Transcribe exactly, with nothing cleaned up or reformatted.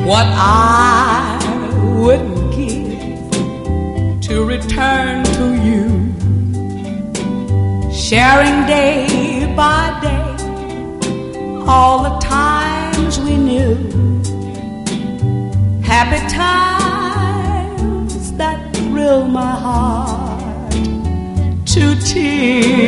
what I wouldn't give to return to you, sharing day by day all the times we knew, happy times that thrill my heart to tears.